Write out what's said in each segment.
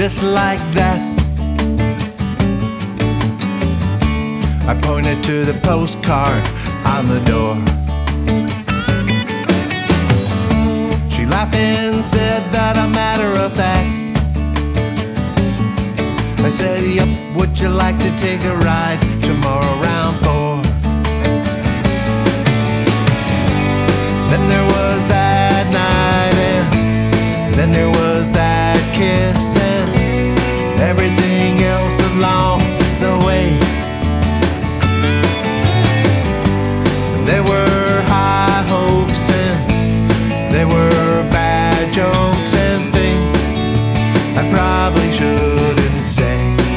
just like that. I pointed to the postcard on the door. She laughed and said that a matter of fact. I said, yep, would you like to take a ride tomorrow around 4? Then there was that night, and then there was that kiss, and everything else along the way. And there were high hopes, and there were bad jokes and things I probably shouldn't say.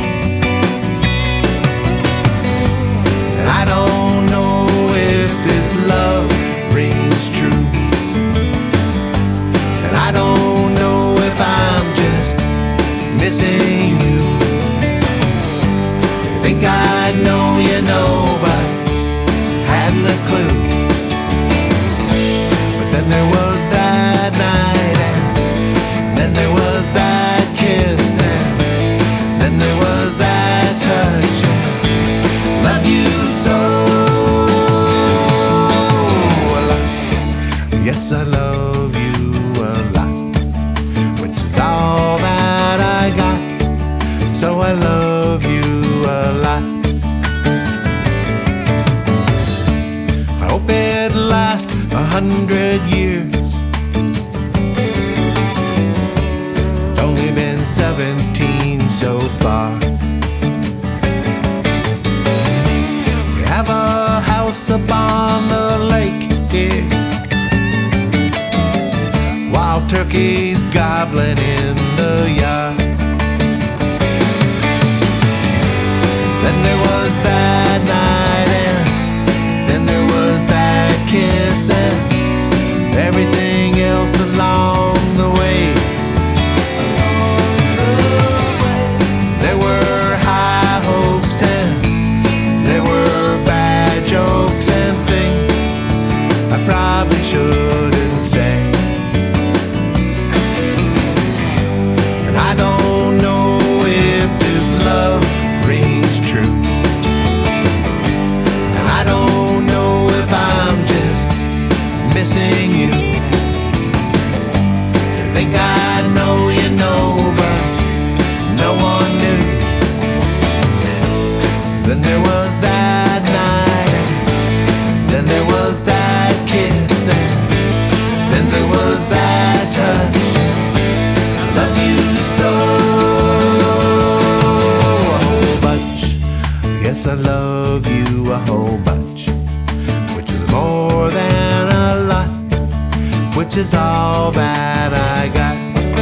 And I don't know if this love rings true, and I don't know if I'm just missing you. You think I know you know, but hadn't a clue. But then there was that night, and then there was that kiss, and then there was that touch, and love you so. Yes, I love you a lot, which is all that I got. So I love you a lot. I hope it lasts 100 years. It's only been 17 so far. We have a house up on the lake here, wild turkeys gobbling in the yard. Then there was that night, and then there was that kiss, and everything else along the way. There were high hopes, and there were bad jokes and things I probably shouldn't say. And I don't know if this love rings true, and I don't know if I'm just missing you. You think I know you know, but no one knew. 'Cause then there was that night, then there was that kiss, and then there was that touch. I love you so, a whole bunch. Yes, I love you a whole bunch, which is more than a lot, which is all that I got.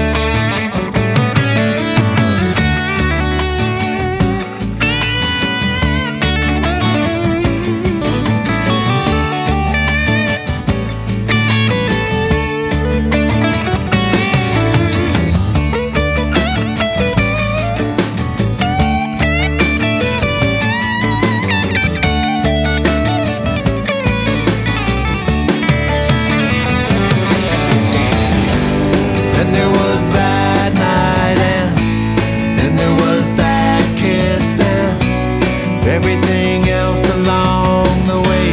Then there was that night, and then there was that kiss, and everything else along the way.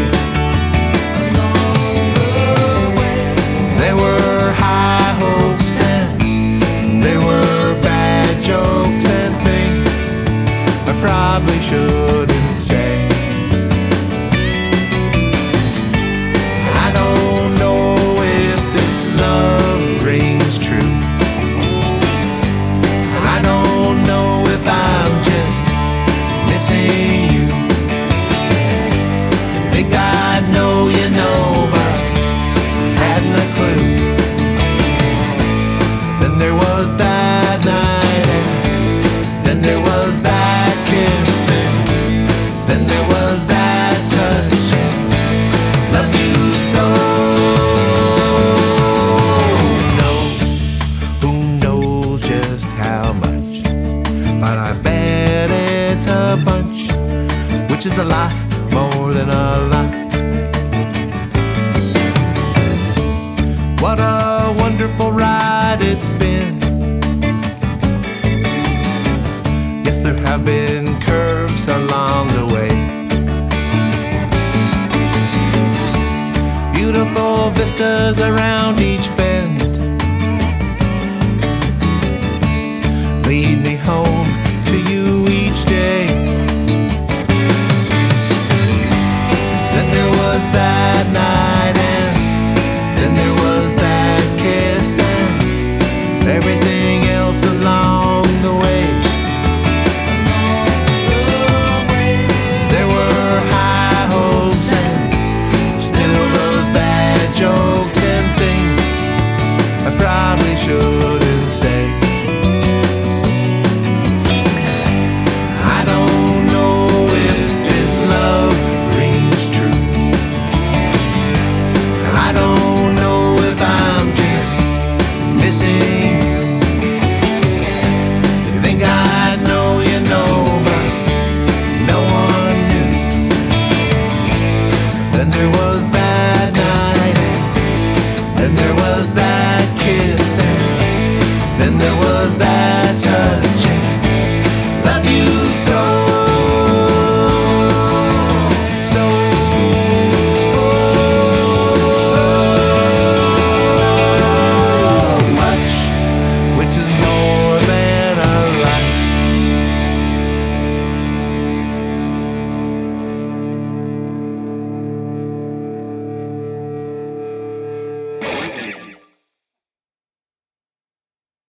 There were high hopes, and there were bad jokes and things I probably shouldn't say. I don't know if this love rings true. I don't know if I'm just missing you. Think I know you know, but hadn't a clue. Then there was that night, and then there was that kiss, and then there was that touch, and love you so. Who knows just how much, but I bet it's a bunch, which is a lot more than a lot. What a wonderful ride it's been. have been curves along the way. Beautiful vistas around each bend lead me home